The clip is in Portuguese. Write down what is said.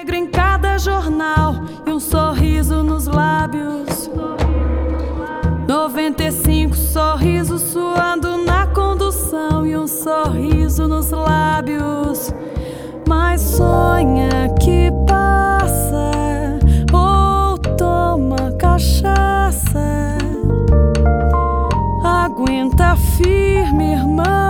negro em cada jornal e um sorriso nos lábios. 95 sorrisos suando na condução e um sorriso nos lábios. Mas sonha que passa ou toma cachaça. Aguenta firme, irmão.